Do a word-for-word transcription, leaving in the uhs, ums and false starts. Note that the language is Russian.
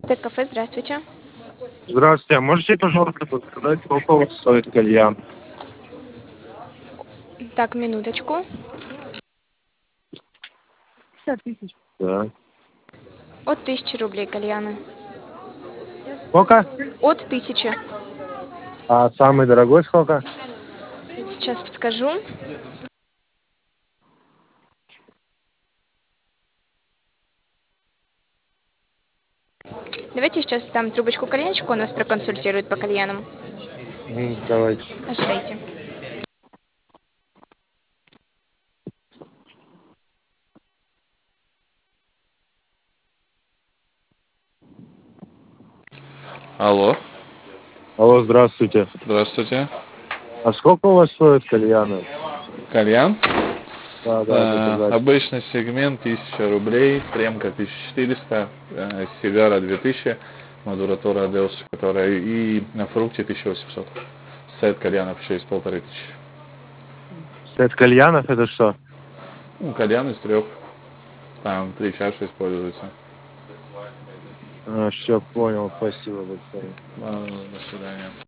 Т-кафе, здравствуйте. Здравствуйте, а можете, пожалуйста, подсказать, сколько у вас стоит кальян? Так, минуточку. пятьдесят тысяч. Да. От тысячи рублей кальяны. Сколько? От тысячи. А самый дорогой сколько? Сейчас подскажу. Давайте сейчас там трубочку кальянчику, он вас проконсультирует по кальянам. М, Давайте. Ожидайте. Алло, Алло, здравствуйте. здравствуйте. А сколько у вас стоит кальяны? Кальян. Да, да, Э, заказать. обычный сегмент тысяча рублей, премка тысяча четыреста, э, сигара две тысячи, мадуратура Деус, которая и на фрукте тысяча восемьсот. Сет кальянов шесть полторы тысячи. Сет кальянов это что? Ну, кальян из трех, там три чаши используются. А, все, понял, спасибо большое. Э, до свидания.